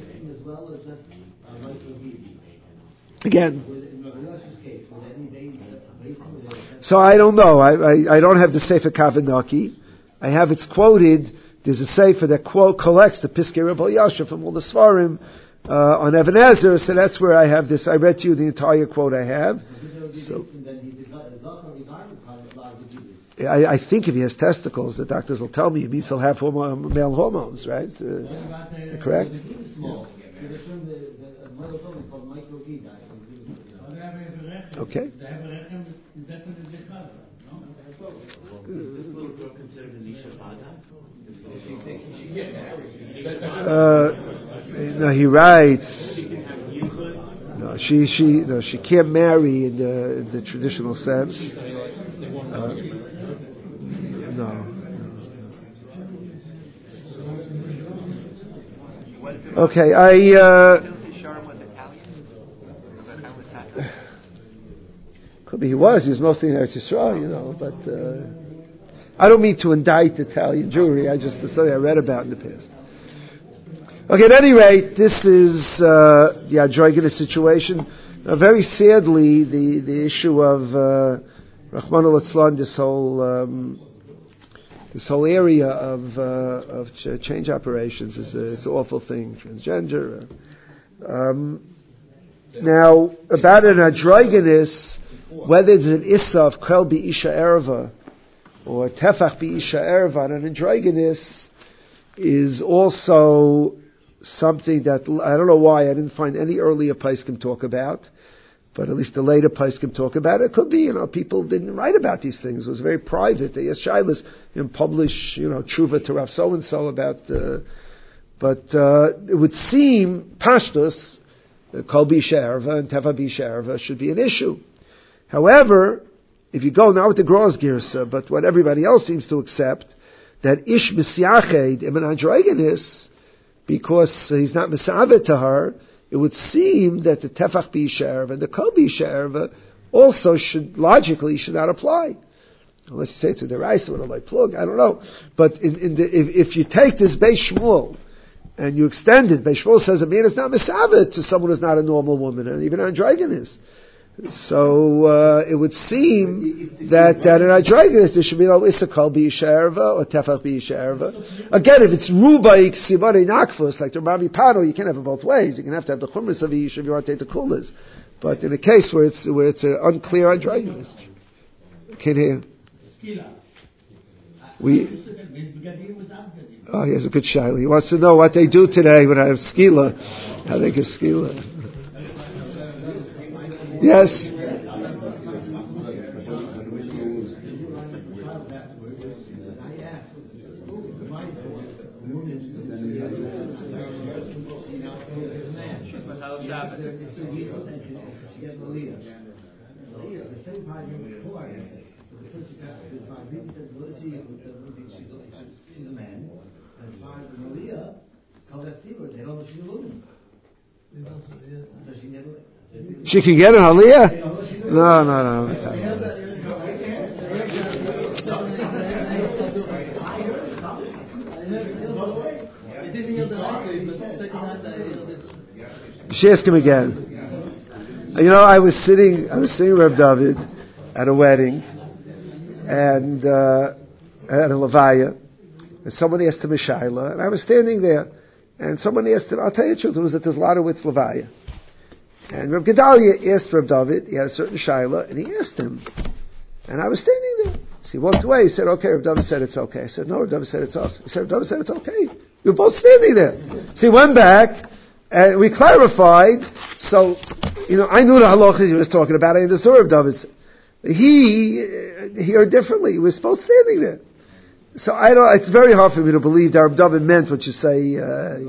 Again. So I don't know. I don't have the Sefer Kavanaki. I have it's quoted. There's a Sefer that collects the Piskei Rebbe Yasha from all the Svarim on Even Ezer. So that's where I have this. I read to you the entire quote I have. So I think if he has testicles, the doctors will tell me it means he'll have male hormones, right? Correct? Okay. No, he writes. No, she can't marry in the traditional sense. No. Okay, could be he was mostly in Eretz Yisrael, but I don't mean to indict Italian Jewry. I just something I read about in the past. Okay, at any rate, this is the androgynous situation. Very sadly, the issue of Rahman al-Atzlan, this whole area of change operations is it's an awful thing. Transgender. Now, about an androgynous, whether it's an issa of kel bi isha erva or tefach bi isha erva, an androgynous is also something that I don't know why I didn't find any earlier poskim talk about, but at least the later poskim talk about it. It could be, people didn't write about these things. It was very private. They asked Shilas and publish, tshuva to Rav so and so about. But it would seem pashtus, kol bi isha erva and tefach bi isha erva should be an issue. However, if you go now with the Gross Girsa, but what everybody else seems to accept, that ish misyached im an androgynous, because he's not misavet to her, it would seem that the tefach b'isha and the kol b'isha also should not apply. Unless you say to the Raisa, what do I plug? I don't know. But if you take this Beis Shmuel and you extend it, Beis Shmuel says a man is not misavet to someone who's not a normal woman, and even an androgynous. So it would seem that an androgynous there should be no issa kol b'isha or tefach b'isha. Again, if it's rubai simari nakfus like the Rami Pano, you can't have it both ways. You can have to have the chumras of isha if you want to take the kulas. But in a case where it's an unclear androgynous, can't hear. He has a good shaila. He wants to know what they do today when I have skila. How they give skila. Yes. She can get an aliyah? No. She asked him again. I was sitting Reb David at a wedding, and at a levaya, and somebody asked him a shaila, and I was standing there, and somebody asked him, I'll tell you the truth, it was at this Ladowitz levaya. And Reb Gedalia asked Reb David, he had a certain shaila, and he asked him, and I was standing there. So he walked away, he said, okay, Reb David said it's okay. I said, no, Reb David said it's awesome. He said, Reb David said it's okay. We were both standing there. So he went back, and we clarified, so, I knew the halachas he was talking about, I understood Reb David. He heard differently. We were both standing there. So it's very hard for me to believe that Reb David meant what you say,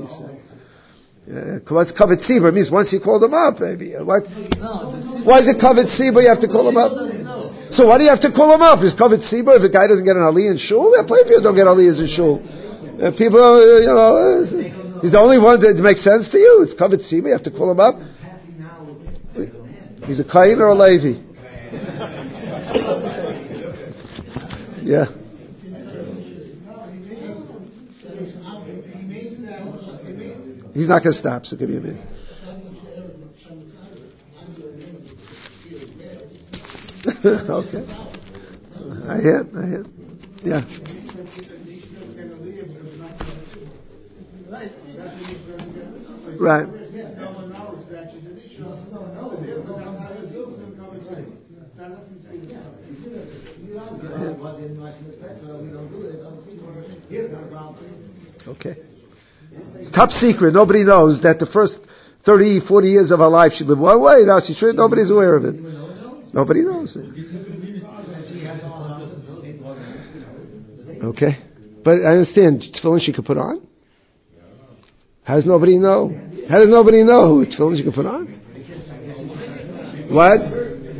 what's covered tzibur? It means once you called him up, maybe. What? Why is it covered tzibur? You have to call him up. So why do you have to call him up? Is covered tzibur if a guy doesn't get an aliyah in shul? There are plenty of people don't get aliyahs in shul. People, he's the only one that makes sense to you. It's covered tzibur. You have to call him up. He's a Kayin or a Levi? Yeah. He's not going to stop, so give me a minute. Okay. I hear. Yeah. Right. Okay. It's top secret. Nobody knows that the first 30, 40 years of her life she lived one way. Now nobody's aware of it. Nobody knows it. Okay. But I understand, tefillin she could put on? How does nobody know? How does nobody know who tefillin she could put on? What?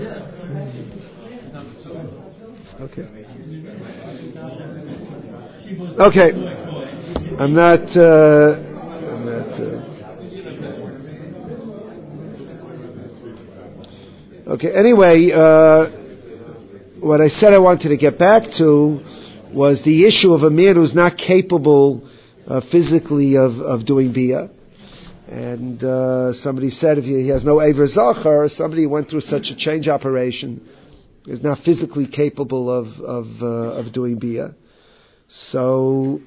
Okay. I'm not. Okay. Anyway, what I said I wanted to get back to was the issue of a man who's not capable physically of doing bia. And somebody said if he has no Eiver Zachar, somebody went through such a change operation, is not physically capable of doing bia. So,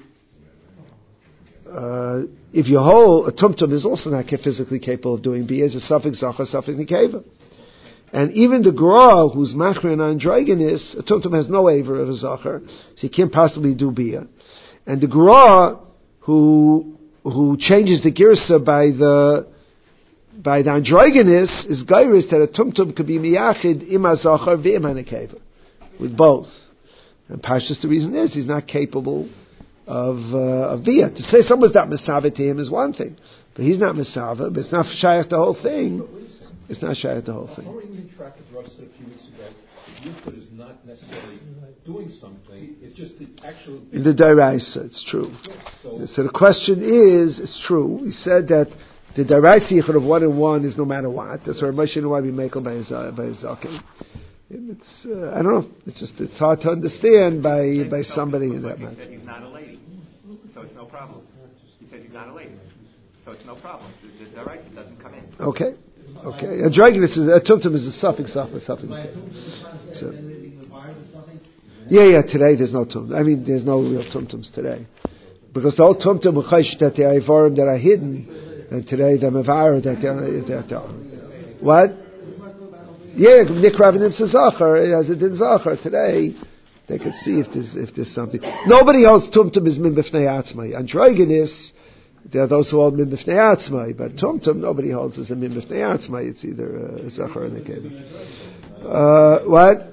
if you hold, a tumtum is also not physically capable of doing bia, is a suffix Zachar, suffix Nikeva. And even the Gra, who's machmir and androgynous, a tumtum has no Eiver of a Zachar, so he can't possibly do bia. And the Gra, who changes the girsa by the androgynous is gairis that a tumtum could be miyachid ima zachar v'im hanekeva, with both. And Pashtus, the reason is he's not capable of via. To say someone's not misava to him is one thing, but he's not misava. But it's not shayach the whole thing. It's not shayach the whole thing. According to track of Russ a few weeks ago, Yichud is not necessarily doing something. It's just the actual. In the Daraisa, it's true. So the question is, it's true. He said that the Daraisa Yichud of 1 and 1 is no matter what. That's why Moshe and why we make by his zaken. It's I don't know. It's hard to understand by somebody in that matter. He said he's not a lady, so it's no problem. He said he's not a lady, so it's no problem. The Daraisa doesn't come in. Okay. A dragulus is a tumtum is a suffix. So, yeah. Today there's no tumtum. I mean, there's no real tumtums today, because the whole tumtum uchayish that the ivarim that are hidden, and today the mevar that they're what? Yeah, nikrav and zachar as it did zachar today. They could see if there's something. Nobody holds tumtum is min b'fnei atzmai. Androgynous. There are those who hold min b'fnei atzmai, but tumtum nobody holds as a min b'fnei atzmai. It's either zachar or nekeva. What?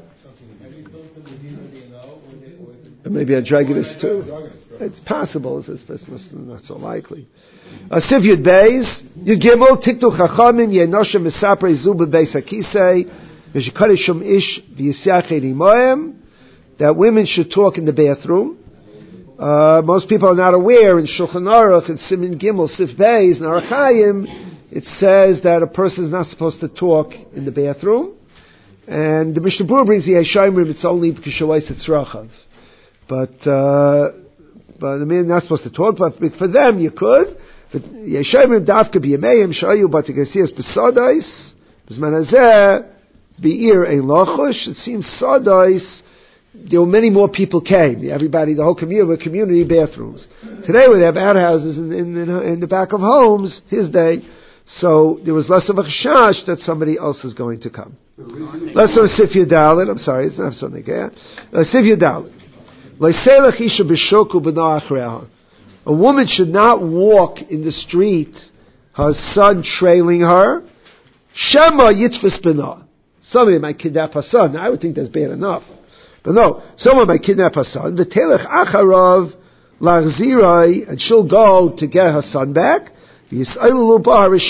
Maybe a dragulus too. It's possible. It's not so likely. Siv Yud Beis Yud Gimel Tiktu Chachamim Yenoshem Misapre Zub Beis Hakisei V'Shekadishum Ish V'Yisyached Imoem, that women should talk in the bathroom. Most people are not aware in Shulchan Aruch and Siman Gimel Sif Beis and Arachayim it says that a person is not supposed to talk in the bathroom. And the Mishnah Berurah brings the Yeshayimrim, it's only K'shavais Tzrachav. But the man is not supposed to talk, but for them you could. Yeshayimrim Davka B'Yameim Shayu Batikasias B'Sadais B'Zman Hazeh B'Ir Ein Lachush. It seems Sadais, there were many more people came. Everybody, the whole community, were community bathrooms. Today, we have outhouses in the back of homes, his day, so there was less of a chashash that somebody else is going to come. Let's go to Sif Yudalit. I'm sorry, it's not something. Sif Yudalit. A woman should not walk in the street, her son trailing her. Shema yitfis b'na. Somebody might kidnap her son. I would think that's bad enough. But no, someone might kidnap her son. V'telech acharav lachzirai, and she'll go to get her son back. They don't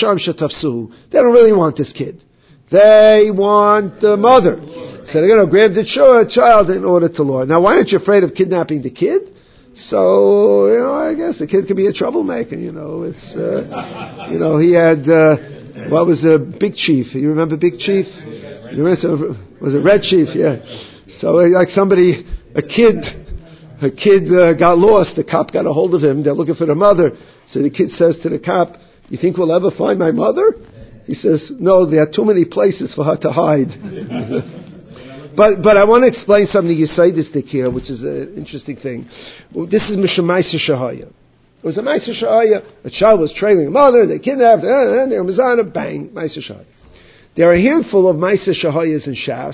really want this kid. They want the mother. So they're going to grab the child in order to lure. Now, why aren't you afraid of kidnapping the kid? So, I guess the kid could be a troublemaker, It's, he had, what was the Big Chief? You remember Big Chief? Was it Red Chief? Yeah. So, like a kid got lost. The cop got a hold of him. They're looking for the mother. So the kid says to the cop, "You think we'll ever find my mother?" He says, "No, there are too many places for her to hide." But I want to explain something Yisaidistic here, which is an interesting thing. This is Mishum Ma'aser Shahaya. It was a Ma'aser Shahaya. A child was trailing a mother. They kidnapped her. And they were Mizana. Bang, Ma'aser Shahaya. There are a handful of Ma'aser Shahayas in Shas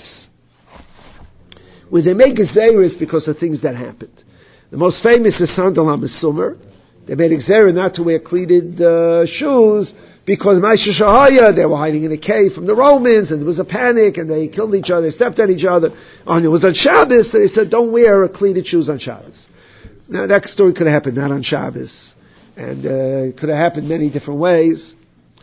where they make Gezeiros because of things that happened. The most famous is Sandal HaMesumer. They made Gezerah not to wear cleated shoes because Ma'aser Shahaya, they were hiding in a cave from the Romans, and there was a panic, and they killed each other, they stepped on each other. And it was on Shabbos, so they said, don't wear cleated shoes on Shabbos. Now, that story could have happened not on Shabbos, and it could have happened many different ways.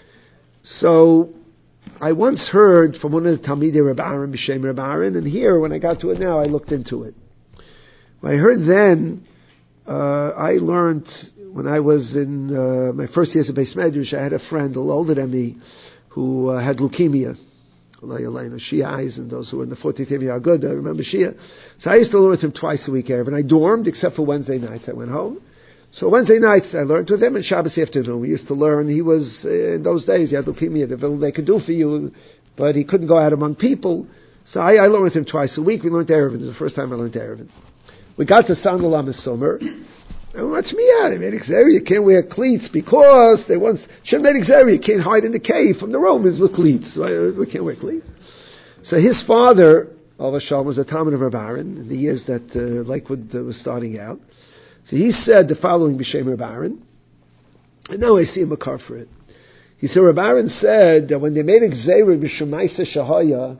So, I once heard from one of the Talmidei Reb Aaron, B'Shem Reb Aaron, and here, when I got to it now, I looked into it. When I heard then, I learned when I was in my first years of Beis Medrash, I had a friend a little older than me who had leukemia. Shia Eisen, those who were in the 40th year are good. I remember Shia. So I used to learn with him twice a week, and I dormed except for Wednesday nights. I went home. So Wednesday nights I learned with him, and Shabbos afternoon we used to learn. He was in those days he had leukemia. The little they could do for you, but he couldn't go out among people. So I learned with him twice a week. We learned Eruvin. It was the first time I learned Eruvin. We got to Sandal HaMesumer. And watch me out. They made Gezerah, you can't wear cleats because they once should have made Gezerah, you can't hide in the cave from the Romans with cleats. We can't wear cleats. So his father, Al Shalom, was a Talmid of Reb Aaron in the years that Lakewood was starting out. So he said the following B'Shem Reb Aaron, and now I see him a car for it. He said Reb Aaron said that when they made Gezerah B'Shem Ma'aser Shahaya,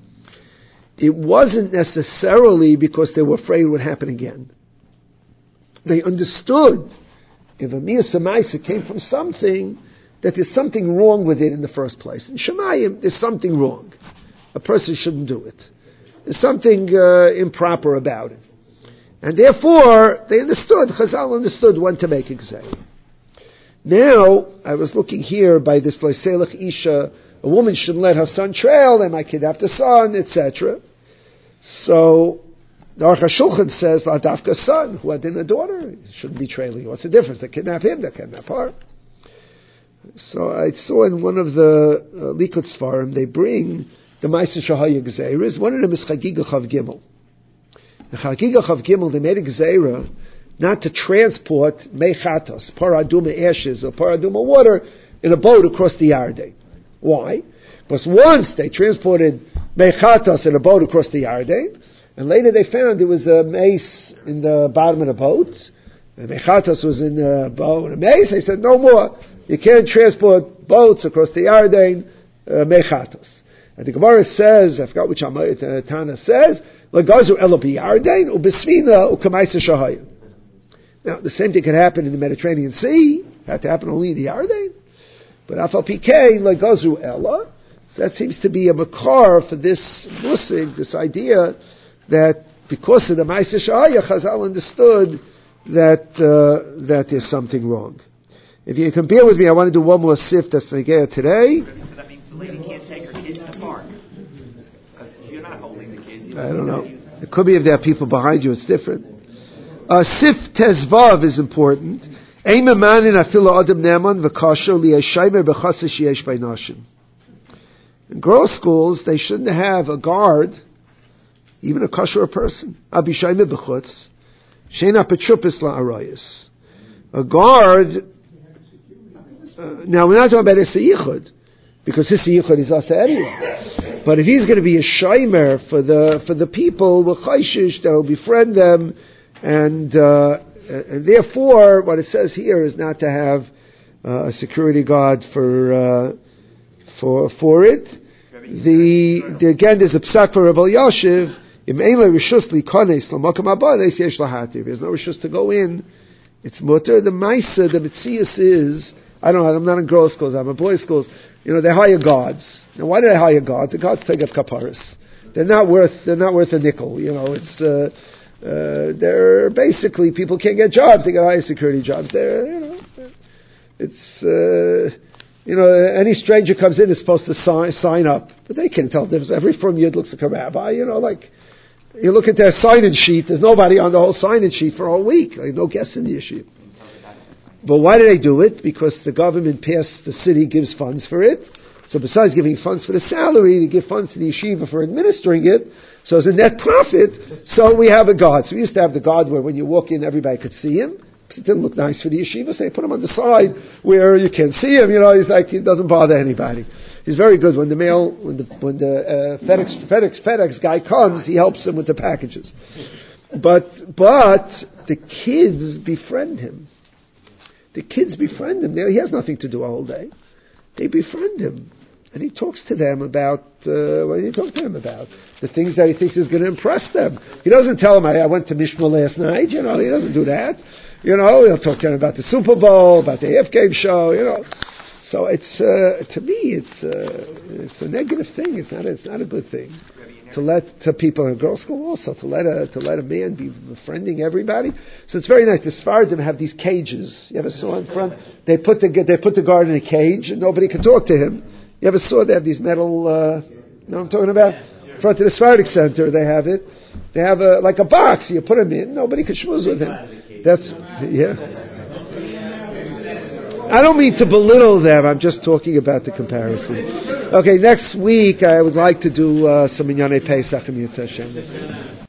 it wasn't necessarily because they were afraid it would happen again. They understood if a Miyas Maisa came from something, that there's something wrong with it in the first place. In Shemayim, there's something wrong. A person shouldn't do it. There's something improper about it. And therefore, they understood, Chazal understood when to make Gezerah. Now, I was looking here by this Leiselech Isha, a woman shouldn't let her son trail, they might kidnap the son, etc. So, the Aruch HaShulchan says, La'adafka son, who had a daughter, shouldn't be trailing. What's the difference? They kidnap him, they kidnap her. So I saw in one of the Likut Sfarim, they bring the Ma'aser Shahaya Gezeiros. One of them is Chagiga Chav Gimel. In Chagiga Chav Gimel, they made a Gezerah not to transport Mechatos, Paraduma ashes, or Paraduma water, in a boat across the Yarden. Why? Because once they transported Mechatos in a boat across the Yarden, and later they found there was a mace in the bottom of the boat, and Mechatos was in the boat and a mace. They said, no more. You can't transport boats across the Yarden, Mechatos. And the Gemara says, I forgot which Tana says, L'gazu elo b'Yarden u'b'sfina u'kamaisa shahaya. Now, the same thing could happen in the Mediterranean Sea. It had to happen only in the Yarden. But Afal Pikei L'gazu elo. So that seems to be a makar for this musig, this idea that because of the Ma'aser Shahaya, Chazal understood that there's something wrong. If you can bear with me, I want to do one more sif that's Negea today. So that means the lady can't take her kids to the park. Because you're not holding the kids. I don't know. It could be if there are people behind you, it's different. Sif Tezvav is important. In girls' schools, they shouldn't have a guard, even a kosher person. A guard. Now we're not talking about Issa Yichud, because Issa Yichud is us anyway. But if he's going to be a shaymer for the people, they'll befriend them, and therefore, what it says here is not to have a security guard for it. Again, there's a psak for Rabbi Yoshev. If there's no rishus to go in, it's mutter. The Maisa, the Metzias is, I don't know, I'm not in girls' schools, I'm in boys' schools. They hire guards. Now, why do they hire guards? The guards take up kaparis. They're not worth a nickel. They're basically, people can't get jobs. They get higher security jobs. Any stranger comes in is supposed to sign up, but they can't tell the difference. Every firm yid looks like a rabbi. You look at their sign-in sheet. There's nobody on the whole sign-in sheet for a whole week. No guests in the issue. But why do they do it? Because the government passed, the city gives funds for it. So besides giving funds for the salary, they give funds to the yeshiva for administering it. So as a net profit, so we have a guard. So we used to have the guard where when you walk in, everybody could see him. It didn't look nice for the yeshiva, so they put him on the side where you can't see him. He's like, he doesn't bother anybody. He's very good. When the FedEx guy comes, he helps him with the packages. But the kids befriend him. The kids befriend him. He has nothing to do all day. They befriend him. And he talks to them about, what did he talk to them about? The things that he thinks is going to impress them. He doesn't tell them, I went to Mishma last night. He doesn't do that. He'll talk to them about the Super Bowl, about the half game show, So it's, to me, it's a negative thing. It's not a good thing. To people in girls' school also, to let a man be befriending everybody. So it's very nice. The Sfardim have these cages. You ever saw in front? They put the guard in a cage and nobody can talk to him. You ever saw they have these metal, you know what I'm talking about? In front of the Sephardic Center, they have it. They have like a box. You put him in, nobody can schmooze with him. I don't mean to belittle them. I'm just talking about the comparison. Okay, next week I would like to do some Minyanei Pesach and Yitzhak Hashem.